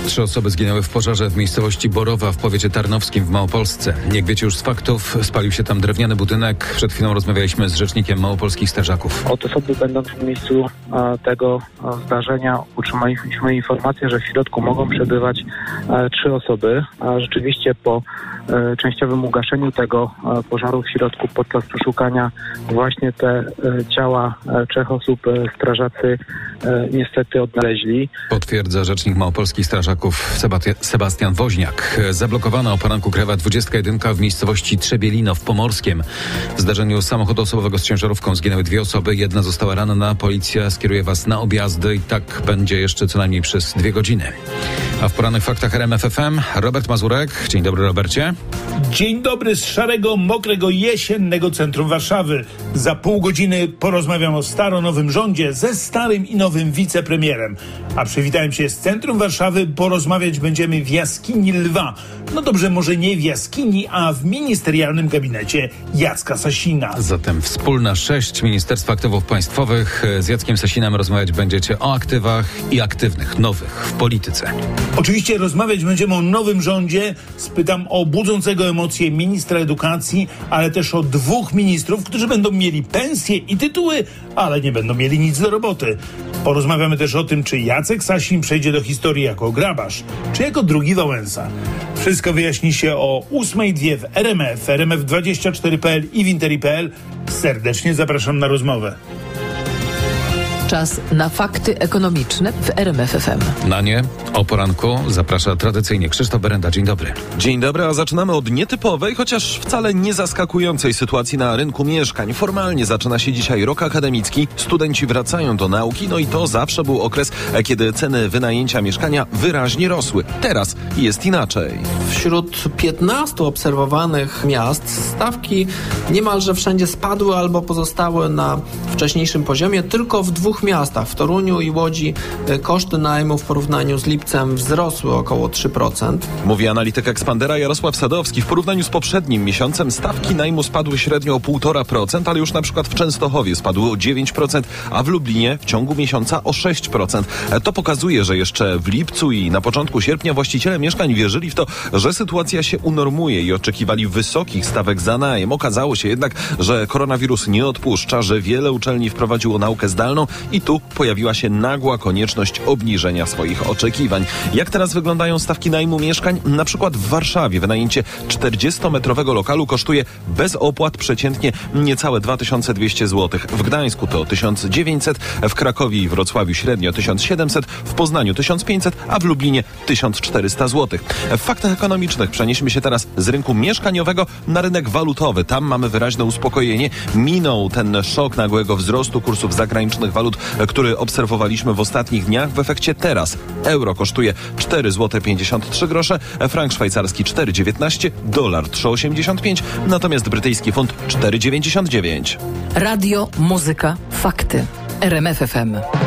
3 osoby zginęły w pożarze w miejscowości Borowa w powiecie tarnowskim w Małopolsce. Jak wiecie już z faktów, spalił się tam drewniany budynek. Przed chwilą rozmawialiśmy z rzecznikiem małopolskich strażaków. Od osoby będąc w miejscu tego zdarzenia otrzymaliśmy informację, że w środku mogą przebywać 3 osoby. A rzeczywiście po częściowym ugaszeniu tego pożaru w środku podczas przeszukania właśnie te ciała 3 osób strażacy niestety odnaleźli. Potwierdza rzecznik małopolskich strażaków Sebastian Woźniak. Zablokowana o poranku krajowa 21 w miejscowości Trzebielino w Pomorskiem. W zdarzeniu samochodu osobowego z ciężarówką zginęły 2 osoby. Jedna została ranna. Policja skieruje was na objazdy i tak będzie jeszcze co najmniej przez 2 godziny. A w porannych faktach RMF FM Robert Mazurek. Dzień dobry, Robercie. Dzień dobry z szarego, mokrego, jesiennego centrum Warszawy. Za pół godziny porozmawiam o staro-nowym rządzie ze starym i nowym wicepremierem. A przywitałem się z centrum Warszawy, porozmawiać będziemy w jaskini Lwa. No dobrze, może nie w jaskini, a w ministerialnym gabinecie Jacka Sasina. Zatem wspólna 6 Ministerstwa Aktywów Państwowych. Z Jackiem Sasinem rozmawiać będziecie o aktywach i aktywnych, nowych w polityce. Oczywiście rozmawiać będziemy o nowym rządzie. Spytam o budzącego emocje ministra edukacji, ale też o 2 ministrów, którzy będą mieli pensje i tytuły, ale nie będą mieli nic do roboty. Porozmawiamy też o tym, czy Jacek Sasin przejdzie do historii jako grabarz, czy jako drugi Wałęsa. Wszystko wyjaśni się o 8:02 w RMF, RMF24.pl i w Interi.pl. Serdecznie zapraszam na rozmowę. Czas na fakty ekonomiczne w RMF FM. Na nie o poranku zaprasza tradycyjnie Krzysztof Berenda. Dzień dobry. Dzień dobry, a zaczynamy od nietypowej, chociaż wcale nie zaskakującej sytuacji na rynku mieszkań. Formalnie zaczyna się dzisiaj rok akademicki, studenci wracają do nauki, no i to zawsze był okres, kiedy ceny wynajęcia mieszkania wyraźnie rosły. Teraz jest inaczej. Wśród 15 obserwowanych miast stawki niemalże wszędzie spadły albo pozostały na wcześniejszym poziomie. Tylko w 2 miastach, w Toruniu i Łodzi, koszty najmu w porównaniu z lipcem wzrosły około 3%. Mówi analityk Expandera Jarosław Sadowski. W porównaniu z poprzednim miesiącem stawki najmu spadły średnio o 1,5%, ale już na przykład w Częstochowie spadły o 9%, a w Lublinie w ciągu miesiąca o 6%. To pokazuje, że jeszcze w lipcu i na początku sierpnia właściciele mieszkań wierzyli w to, że sytuacja się unormuje i oczekiwali wysokich stawek za najem. Okazało się jednak, że koronawirus nie odpuszcza, że wiele uczelni wprowadziło naukę zdalną i tu pojawiła się nagła konieczność obniżenia swoich oczekiwań. Jak teraz wyglądają stawki najmu mieszkań? Na przykład w Warszawie wynajęcie 40-metrowego lokalu kosztuje bez opłat przeciętnie niecałe 2200 zł. W Gdańsku to 1900, w Krakowie i Wrocławiu średnio 1700, w Poznaniu 1500, a w Lublinie 1400 zł. W faktach ekonomicznych przenieśmy się teraz z rynku mieszkaniowego na rynek walutowy. Tam mamy wyraźne uspokojenie. Minął ten szok nagłego wzrostu kursów zagranicznych walut, który obserwowaliśmy w ostatnich dniach. W efekcie teraz euro kosztuje 4,53 zł, frank szwajcarski 4,19, dolar 3,85, natomiast brytyjski funt 4,99. Radio, muzyka, fakty. RMF FM.